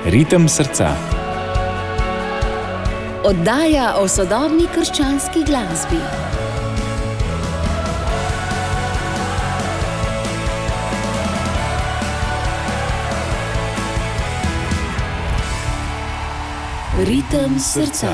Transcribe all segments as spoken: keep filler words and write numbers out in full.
Ritem srca. Oddaja o sodobni krščanski glasbi. Ritem srca.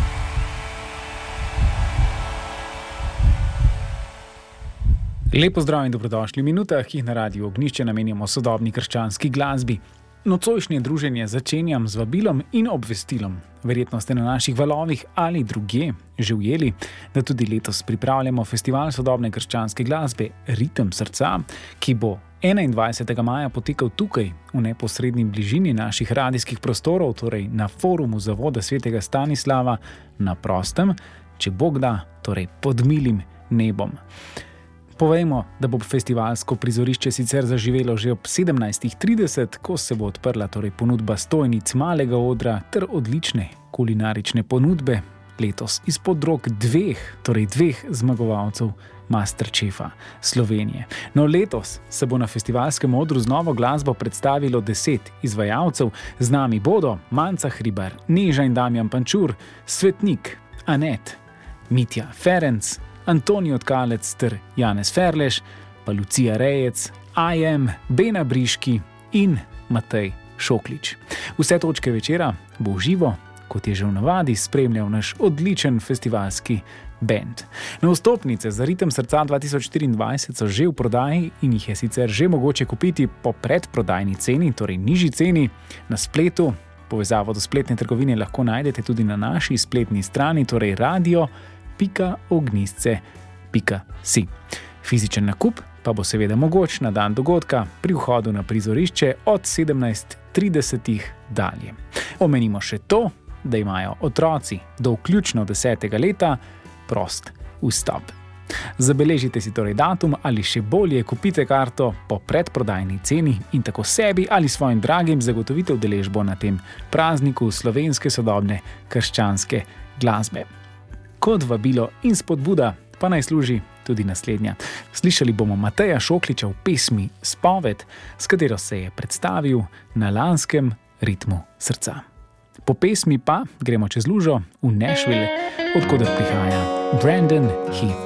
Lep pozdrav in dobrodošli v minutah, ki jih na Radiu Ognjišče namenjamo sodobni krščanski glasbi. Nocojšnje druženje začenjam z vabilom in obvestilom. Verjetno ste na naših valovih ali drugje že ujeli, da tudi letos pripravljamo festival sodobne krščanske glasbe Ritem srca, ki bo enaindvajsetega maja potekal tukaj, v neposredni bližini naših radijskih prostorov, torej na forumu Zavoda svetega Stanislava, na prostem, če Bog da, torej pod milim nebom. Povejmo, da bo festivalsko prizorišče sicer zaživelo že ob sedemnajstih trideset, ko se bo odprla torej ponudba stojnic malega odra ter odlične kulinarične ponudbe, letos izpod rok dveh, torej dveh zmagovalcev Masterchefa Slovenije. No, letos se bo na festivalskem odru z novo glasbo predstavilo deset izvajalcev. Z nami bodo Manca Hribar, Neža in Damjan Pančur, Svetnik, Anet, Mitja Ferenc, Antonijo Tkalec ter Janez Ferleš, pa Lucija Rejec, I M, Bena Briški in Matej Šoklič. Vse točke večera bo v živo, kot je že v navadi, spremljal naš odličen festivalski band. Na vstopnice za Ritem srca dva tisoč štiriindvajset so že v prodaji in jih je sicer že mogoče kupiti po predprodajni ceni, torej nižji ceni, na spletu. Povezavo do spletne trgovine lahko najdete tudi na naši spletni strani, torej radio pika ognjisce pika si. Fizičen nakup pa bo seveda mogoč na dan dogodka pri vhodu na prizorišče od sedemnajst trideset dalje. Omenimo še to, da imajo otroci do vključno desetega leta prost vstop. Zabeležite si torej datum ali še bolje kupite karto po predprodajni ceni in tako sebi ali svojim dragim zagotovite udeležbo na tem prazniku slovenske sodobne krščanske glasbe. Kot vabilo in spodbuda pa naj služi tudi naslednja. Slišali bomo Mateja Šokliča v pesmi Spoved, s katero se je predstavil na lanskem Ritmu srca. Po pesmi pa gremo čez lužo v Nashville, odkoder prihaja Brandon Heath.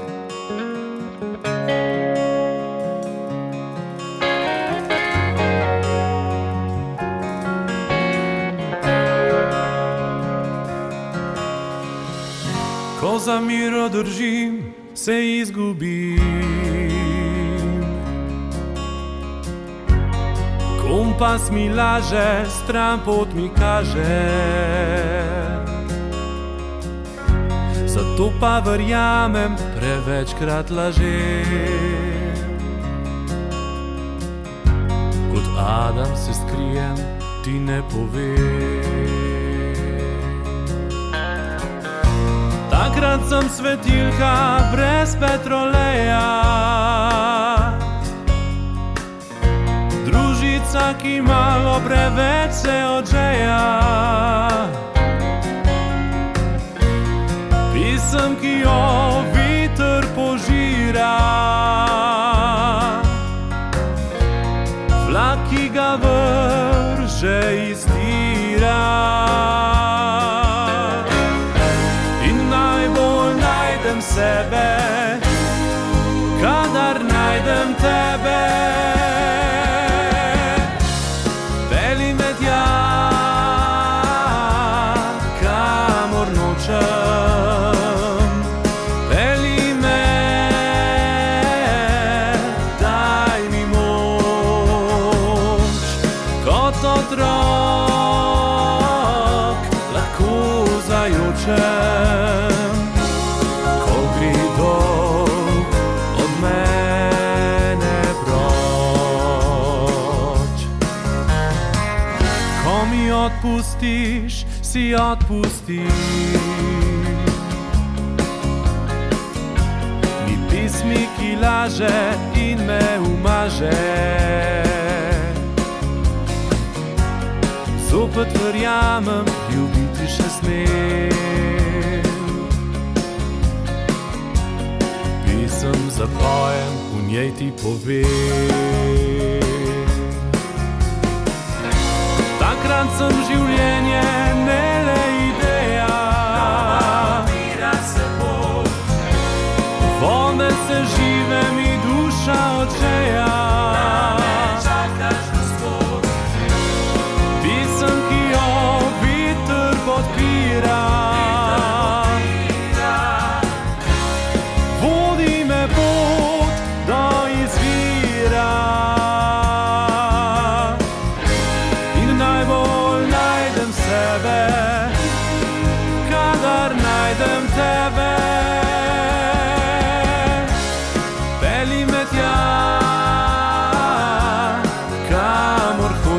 Ko za miro držim, se izgubim. Kompas mi laže, stran pot mi kaže. Zato pa verjamem, prevečkrat lažem. Kot Adam se skrijem, ti ne povem. Takrat sem svetilka brez petroleja, družica, ki malo preveč se odžeja, pisem, ki jo viter požira, vlak, ki ga vrže iz tira. Sebe, kadar najdem tebe, peli me tja, kamor nočem, peli me, daj mi moč, kot otrok lahko zajočem. Odpustiš, si odpustiš. Ni pismi, ki laže in me umaže. Zopet verjamem, ljubiti še smem. Pisem zapojem, v njej ti povem. Takrat sem živ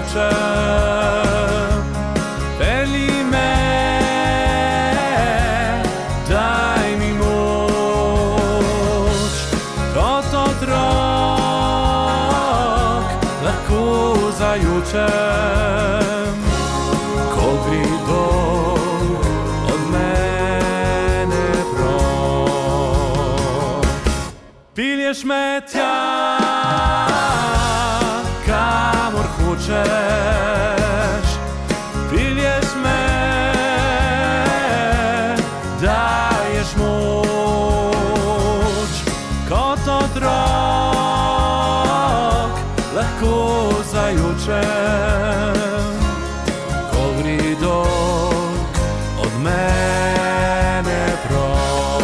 hočem. Peli me, daj mi moč, kot otrok lahko zajočem, ko gredo od mene proč. Pilješ me tja, kamor hočeš, pilješ me, daješ moč, kot otrok lahko zajočem, ko gredo od mene proč.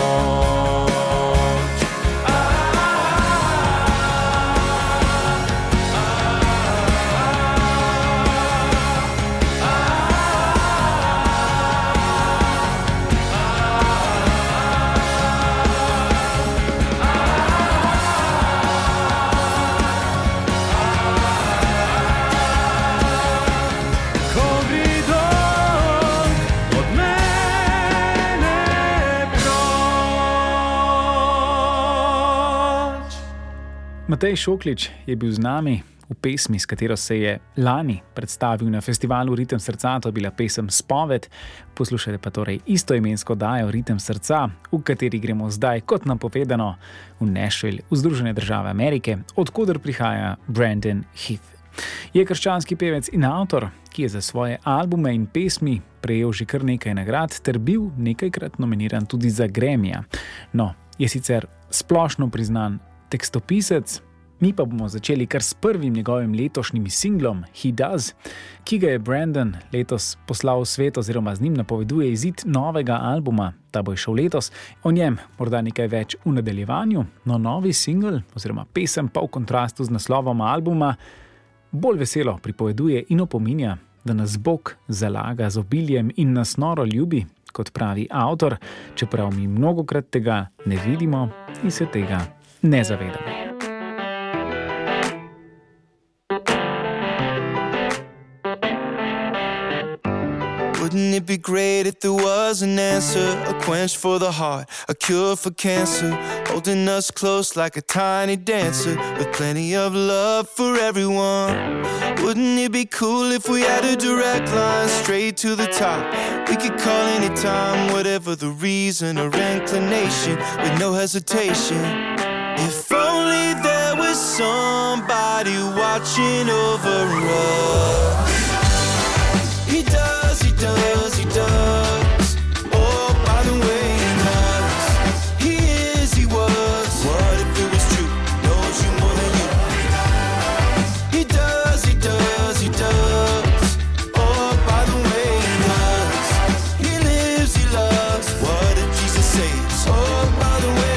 Matej Šoklič je bil z nami v pesmi, s katero se je lani predstavil na festivalu Ritem srca. To je bila pesem Spoved. Poslušajte pa torej istoimensko oddajo Ritem srca, v kateri gremo zdaj, kot nam povedano, v Nashville, v Združene države Amerike, odkoder prihaja Brandon Heath. Je krščanski pevec in avtor, ki je za svoje albume in pesmi prejel že kar nekaj nagrad ter bil nekajkrat nominiran tudi za Grammyja. No, je sicer splošno priznan tekstopisec, mi pa bomo začeli kar s prvim njegovim letošnjim singlom He Does, ki ga je Brandon letos poslal v svet oziroma z njim napoveduje izid novega albuma, ta bo šel letos. O njem morda nekaj več v nadaljevanju, no novi singl oziroma pesem pa v kontrastu z naslovom albuma bolj veselo pripoveduje in opominja, da nas Bog zalaga z obiljem in nas noro ljubi, kot pravi avtor, čeprav mi mnogokrat tega ne vidimo in se tega ne zavedamo. Wouldn't it be great if there was an answer, a quench for the heart, a cure for cancer, holding us close like a tiny dancer, with plenty of love for everyone. Wouldn't it be cool if we had a direct line straight to the top? We could call anytime, whatever the reason or inclination, with no hesitation. If only there was somebody watching over us. He does, he does, he does. Oh, by the way he does. He is, he was. What if it was true? Knows you more than you. He does, he does, he does. Oh, by the way he does. He lives, he loves. What did Jesus say? Oh, by the way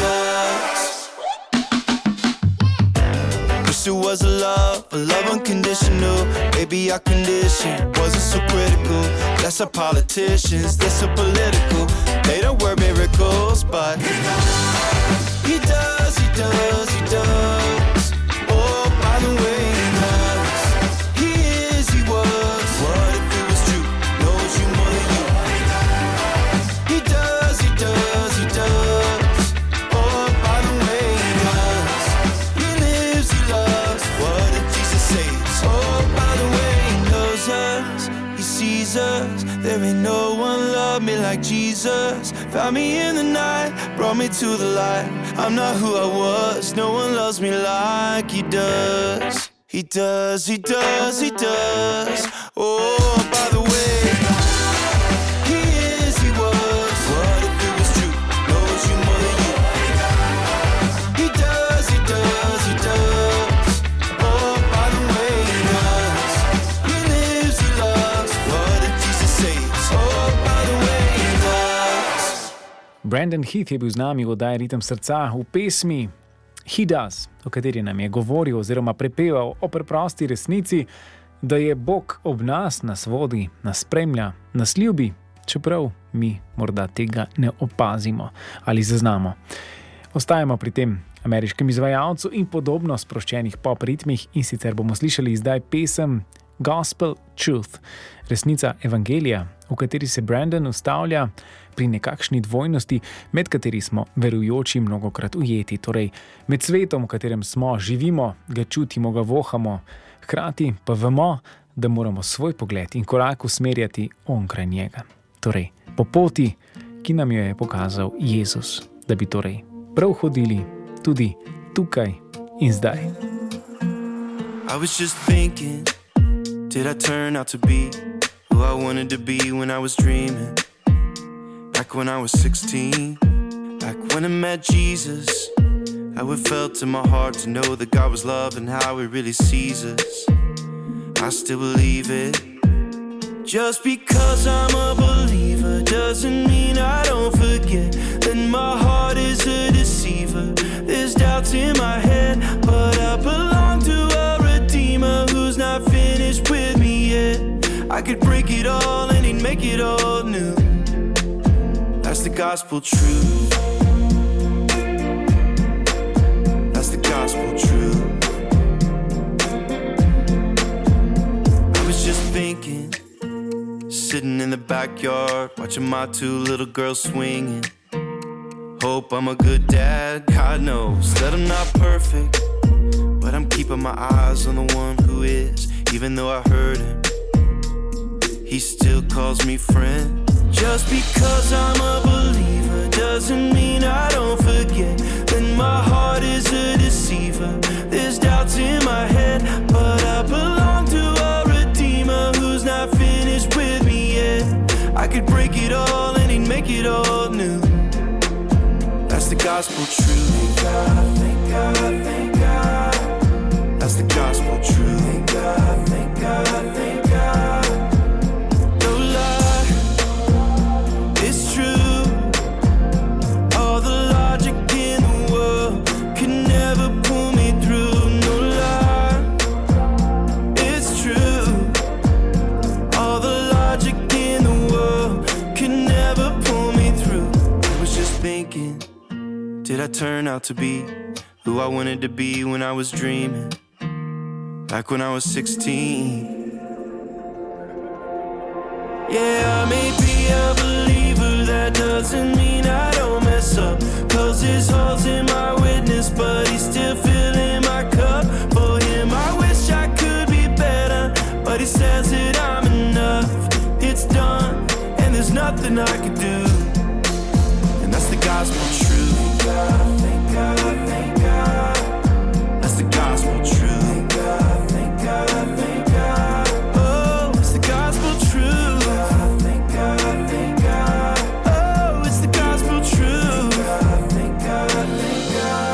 he does. Wish it was a love, a love unconditional. Maybe our condition wasn't so critical. That's our politicians, they're so political. They don't work miracles, but he does, he does, he does. Oh, by the way he does. He is, he was. What if it was true? Knows you more than you. He does, he does, he does. Oh, by the way he does. He lives, he loves. What did Jesus say? Oh, by the way he knows us, he sees us. There ain't no one love me like Jesus. Found me in the night, brought me to the light. I'm not who I was, no one loves me like he does. He does, he does, he does. Oh, by the way, he is, he was. What if it was true? Knows you more than you. He does, he does, he does. Oh, by the way he does. He lives, he loves. What did Jesus say? Oh, by the way he does. Brandon Heath je bil z nami v oddaji Ritem srca v pesmi He Does, o kateri nam je govoril oziroma prepeval o preprosti resnici, da je Bog ob nas, nas vodi, nas spremlja, nas ljubi, čeprav mi morda tega ne opazimo ali zaznamo. Ostajamo pri tem ameriškem izvajalcu in podobno sproščenih pop ritmih in sicer bomo slišali zdaj pesem Gospel Truth, resnica evangelija, v kateri se Brandon ustavlja pri nekakšni dvojnosti, med kateri smo verujoči mnogokrat ujeti, torej med svetom, v katerem smo, živimo, ga čutimo, ga vohamo, hkrati pa vemo, da moramo svoj pogled in korak usmerjati onkraj njega. Torej, po poti, ki nam jo je pokazal Jezus, da bi torej prav hodili tudi tukaj in zdaj. I was just thinking, did I turn out to be who I wanted to be when I was dreaming? Back when I was sixteen, back when I met Jesus, how it felt in my heart to know that God was love and how He really sees us. I still believe it. Just because I'm a believer doesn't mean I don't forget that my heart is a deceiver. There's doubts in my head, but I belong to a Redeemer who's not finished with me yet. I could break it all and He'd make it all new. That's the gospel truth. That's the gospel truth. I was just thinking, sitting in the backyard, watching my two little girls swinging. Hope I'm a good dad, God knows that I'm not perfect, but I'm keeping my eyes on the one who is. Even though I hurt him, He still calls me friend. Just because I'm a believer doesn't mean I don't forget that my heart is a deceiver. There's doubts in my head, but I belong to a Redeemer who's not finished with me yet. I could break it all and He'd make it all new. That's the gospel truth. Thank God, thank God, thank God. That's the gospel truth. Thank God, thank God, thank God. No lie, it's true. All the logic in the world can never pull me through. No lie, it's true. All the logic in the world can never pull me through. I was just thinking, did I turn out to be who I wanted to be when I was dreaming? Back when I was sixteen. Yeah, I may be a believer, that doesn't mean I don't mess up. Cause His holes in my witness, but He's still filling my cup. For Him I wish I could be better, but He says that I'm enough. It's done, and there's nothing I can do. And that's the gospel truth. Thank God, thank God, thank God. That's the gospel truth. Thank God, thank God, thank God. Oh, it's the gospel truth. Thank God, thank God. Oh, it's the gospel truth. Thank God, thank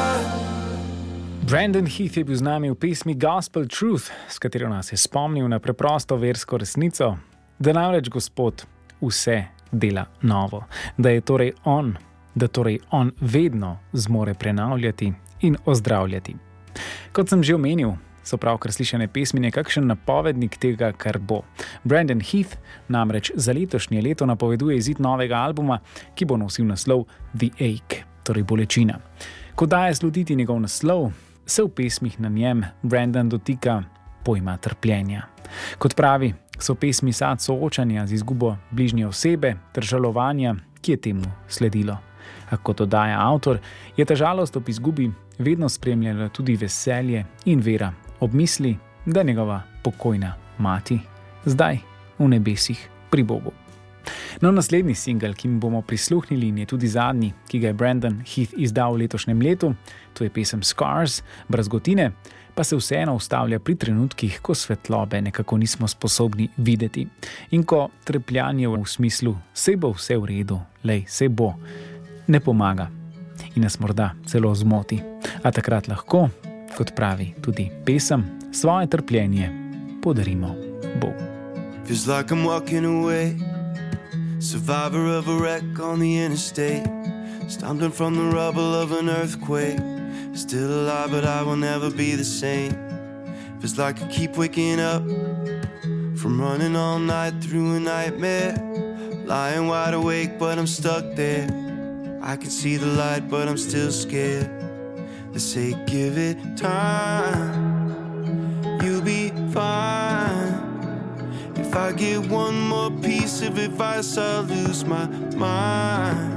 God. Brandon Heath je bil z nami v pesmi Gospel Truth, s katero nas je spomnil na preprosto versko resnico, da namreč Gospod vse dela novo, da je torej On, da torej On vedno zmore prenavljati in ozdravljati. Kot sem že omenil, so pravkar slišane pesmi nekakšen napovednik tega, kar bo. Brandon Heath namreč za letošnje leto napoveduje izid novega albuma, ki bo nosil naslov The Ache, torej bolečina. Ko daje slutiti njegov naslov, se v pesmih na njem Brandon dotika pojma trpljenja. Kot pravi, so pesmi sad soočanja z izgubo bližnje osebe ter žalovanja, ki je temu sledilo. A kot dodaja avtor, je ta žalost ob izgubi vedno spremljala tudi veselje in vera ob misli, da je njegova pokojna mati zdaj v nebesih pri Bogu. No, naslednji singel, ki mu bomo prisluhnili, in je tudi zadnji, ki ga je Brandon Heath izdal v letošnjem letu, to je pesem Scars, Brazgotine, pa se vseeno ustavlja pri trenutkih, ko svetlobe nekako nismo sposobni videti in ko trepljanje v smislu sej bo vse v redu, lej, sej bo, ne pomaga in nas morda celo zmoti. A takrat lahko, kot pravi tudi pesem, svoje trpljenje podarimo Bogu. Feels like I'm walking away, survivor of a wreck on the interstate, stumbling from the rubble of an earthquake, still alive but I will never be the same. Feels like I keep waking up from running all night through a nightmare, lying wide awake but I'm stuck there. I can see the light but I'm still scared. They say give it time, you'll be fine. If I get one more piece of advice, I'll lose my mind.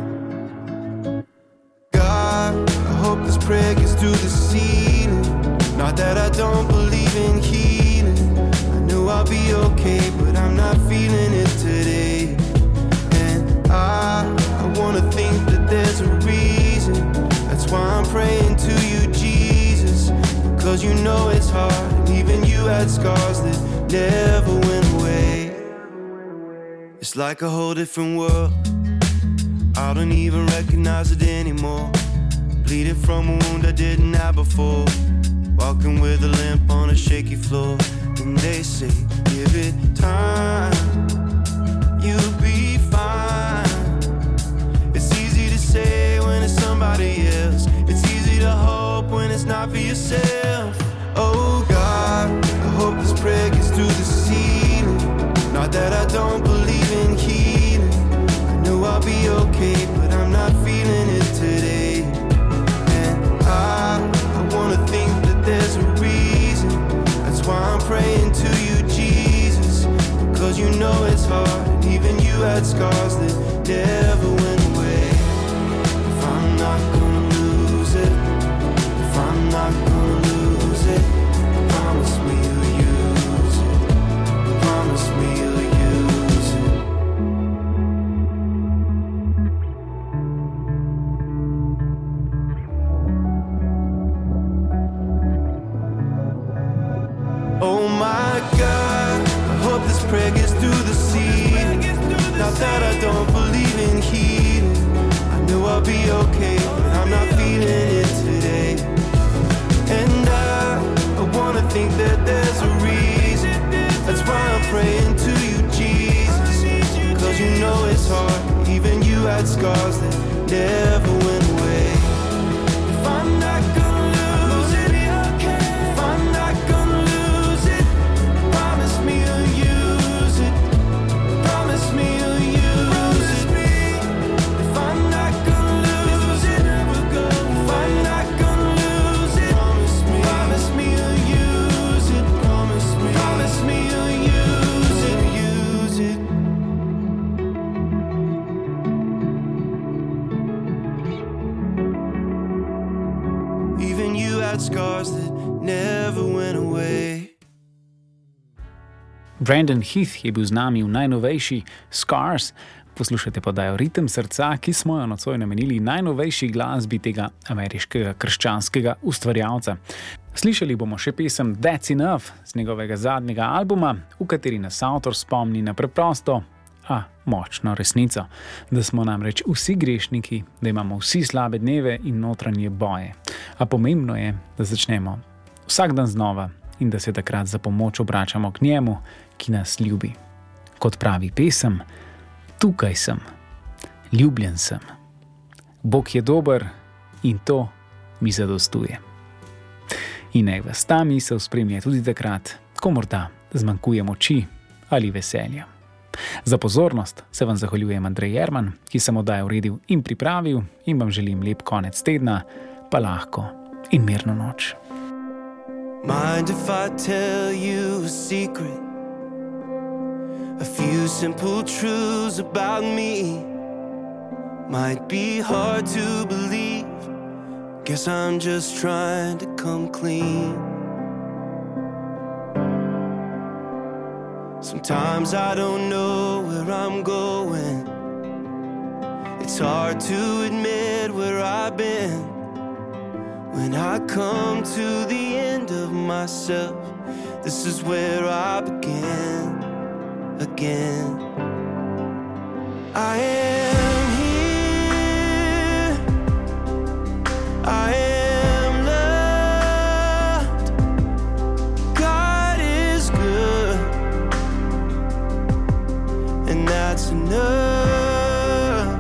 God, I hope this prayer gets through the ceiling. Not that I don't believe in healing. I know I'll be okay, but I'm not feeling it today. And I, I wanna think that there's a reason. That's why I'm praying to you, Jesus. Cause you know it's hard, and even you had scars that never went away. It's like a whole different world. I don't even recognize it anymore. Bleeding from a wound I didn't have before. Walking with a limp on a shaky floor. And they say, give it time, you'll be fine. It's easy to say when it's somebody else. It's easy to hope when it's not for yourself. Oh God, I hope this prayer gets through the ceiling. Not that I don't believe in healing. I know I'll be okay, but I'm not feeling it today. And I, I wanna think that there's a reason. That's why I'm praying to you, Jesus. Because you know it's hard, and even you had scars that never went away. If I'm not gonna lose it, if I'm not gonna lose it, promise me you'll use it. Promise me you'll use it. Oh my God, I hope this prayer gets through the ceiling. Not that I don't believe in healing. I know I'll be okay, but I'm not feeling it today. And I, I wanna think that there's a reason. That's why I'm praying to you, Jesus. Cause you know it's hard, even you had scars that never went away. If I'm not gonna lose it, if I'm not gonna lose it, promise me you'll use it. Promise me you'll use it. If I'm not gonna lose it, if I'm not gonna lose it, promise me, promise me you'll use it. Promise me, promise me you'll use it. Use it. Even you had scars that never went away. Brandon Heath je bil z nami v najnovejši Scars. Poslušajte podajo Ritem srca, ki smo jo nocoj namenili najnovejši glasbi tega ameriškega krščanskega ustvarjalca. Slišali bomo še pesem That's Enough z njegovega zadnjega albuma, v kateri nas avtor spomni na preprosto, a močno resnico, da smo namreč vsi grešniki, da imamo vsi slabe dneve in notranje boje. A pomembno je, da začnemo vsak dan znova in da se takrat za pomoč obračamo k njemu, ki nas ljubi. Kot pravi pesem, tukaj sem, ljubljen sem. Bog je dober in to mi zadostuje. In naj vas ta misel spremlja tudi takrat, ko morda zmanjkuje moči ali veselja. Za pozornost se vam zahvaljujem Andrej Jerman, ki sem oddajo uredil in pripravil, in vam želim lep konec tedna, pa lahko in mirno noč. Mind if I tell you a secret? A few simple truths about me. Might be hard to believe. Guess I'm just trying to come clean. Sometimes I don't know where I'm going. It's hard to admit where I've been. When I come to the end of myself, this is where I begin again. I am here, I am loved. God is good, and that's enough.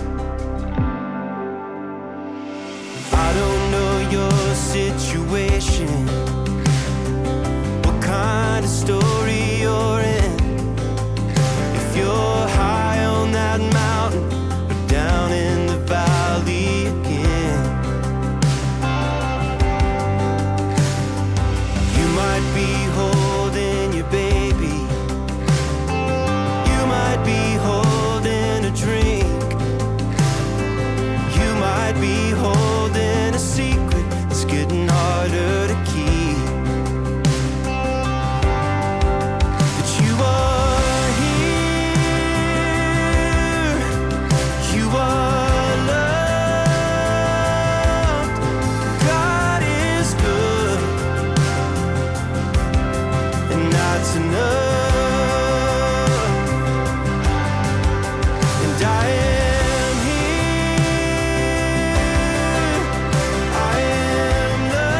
I don't know your situation, what kind of story you're in. If you're high on that mountain, that's enough. And I am here, I am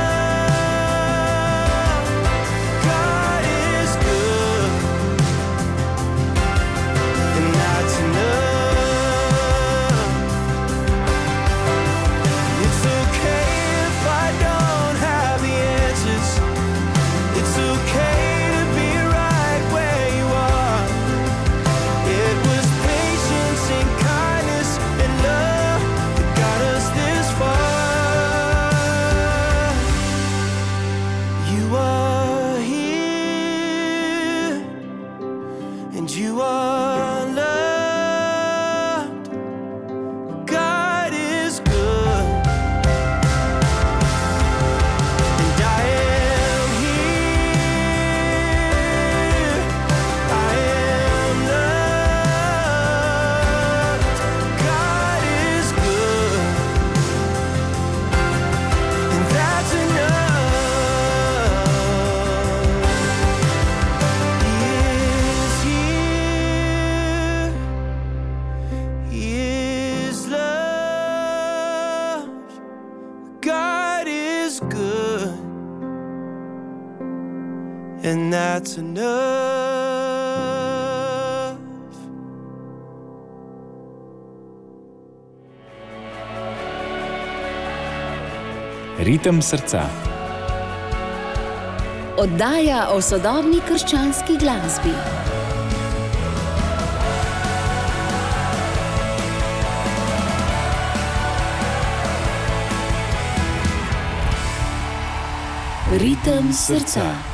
loved. God is good, and that's enough. It's okay if I don't have the answers. It's okay to be right where you are. It was patience and kindness and love that got us this far. You are here, and you are loved. God is good, and I am here, I am loved. God is good, and that's enough. He is here, He is loved. God is good, and that's enough. Ritem srca. Oddaja o sodobni krščanski glasbi. Ritem srca.